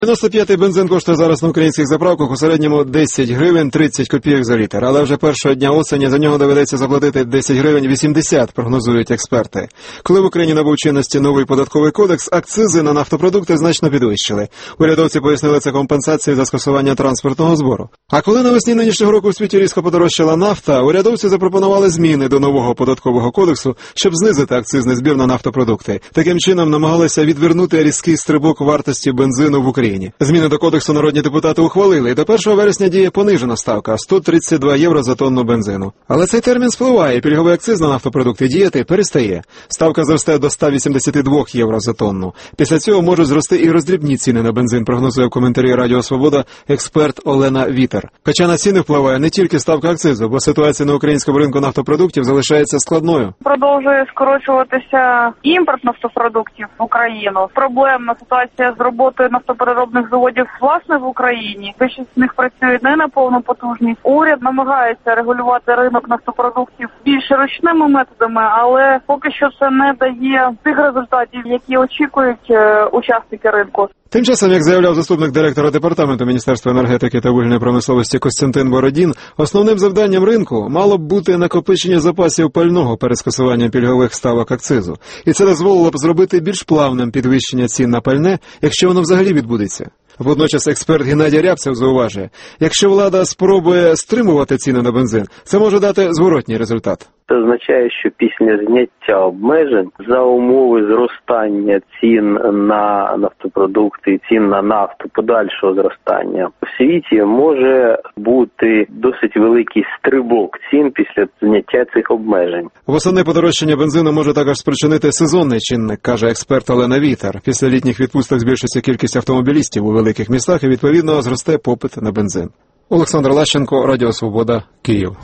95-й бензин коштує зараз на українських заправках у середньому 10 гривень 30 копійок за літр. Але вже першого дня осені за нього доведеться заплатити 10 гривень 80, прогнозують експерти. Коли в Україні набув чинності новий податковий кодекс, акцизи на нафтопродукти значно підвищили. Урядовці пояснили, це компенсації за скасування транспортного збору. А коли навесні нинішнього року у світі різко подорожчала нафта, урядовці запропонували зміни до нового податкового кодексу, щоб знизити акцизний збір на нафтопродукти. Таким чином намагалися відвернути різкий стрибок вартості бензину в Україні. Зміни до кодексу народні депутати ухвалили, і до 1 вересня діє понижена ставка – 132 євро за тонну бензину. Але цей термін спливає, і пільговий акциз на нафтопродукти діяти перестає. Ставка зросте до 182 євро за тонну. Після цього можуть зрости і роздрібні ціни на бензин, прогнозує в коментарі Радіо Свобода експерт Олена Вітер. Хоча на ціни впливає не тільки ставка акцизу, бо ситуація на українському ринку нафтопродуктів залишається складною. Продовжує скорочуватися імпорт нафтопродуктів в Україну. Проблемна ситуація з роботою нафтопереробних заводів, власне, в Україні. Більшість з них працюють не на повну потужність. Уряд намагається регулювати ринок нафтопродуктів більш ручними методами, але поки що це не дає тих результатів, які очікують учасники ринку. Тим часом, як заявляв заступник директора Департаменту Міністерства енергетики та вугільної промисловості Костянтин Бородін, основним завданням ринку мало б бути накопичення запасів пального перед скасуванням пільгових ставок акцизу. І це дозволило б зробити більш плавним підвищення цін на пальне, якщо воно взагалі відбудеться. Водночас експерт Геннадій Рябцев зауважує, якщо влада спробує стримувати ціни на бензин, це може дати зворотній результат. Це означає, що після зняття обмежень за умови зростання цін на нафтопродукти, цін на нафту, подальшого зростання в світі може бути досить великий стрибок цін після зняття цих обмежень. Восени подорожчання бензину може також спричинити сезонний чинник, каже експерт Олена Вітер. Після літніх відпусток збільшиться кількість автомобілістів у великих містах і, відповідно, зросте попит на бензин. Олександр Лащенко, Радіо Свобода, Київ.